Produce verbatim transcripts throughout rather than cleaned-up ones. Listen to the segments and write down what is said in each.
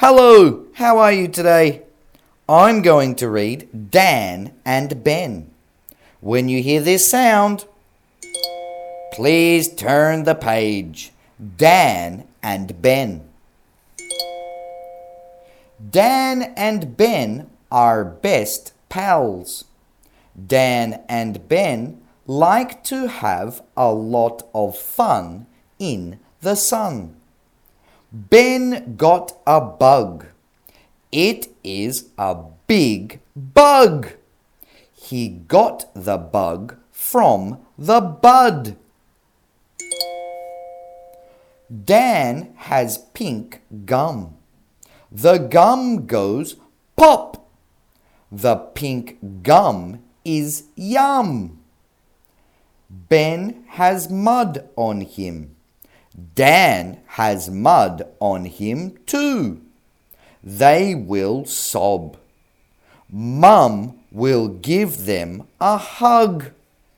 Hello, how are you today? I'm going to read Dan and Ben. When you hear this sound, please turn the page. Dan and Ben. Dan and Ben are best pals. Dan and Ben like to have a lot of fun in the sun. Ben got a bug. It is a big bug. He got the bug from the bud. Dan has pink gum. The gum goes pop. The pink gum is yum. Ben has mud on him. Dan has mud on him too. They will sob. Mum will give them a hug.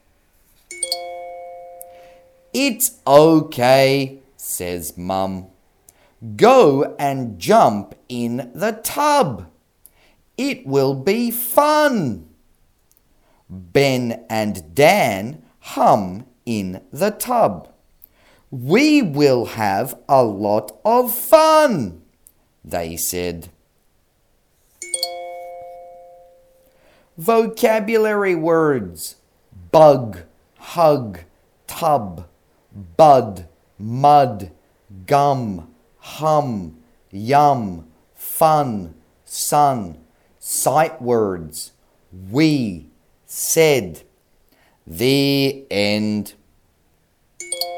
It's okay, says Mum. Go and jump in the tub. It will be fun. Ben and Dan hum in the tub. We will have a lot of fun, they said. Vocabulary words: bug, hug, tub, bud, mud, gum, hum, yum, fun, sun. Sight words: we, said. The end.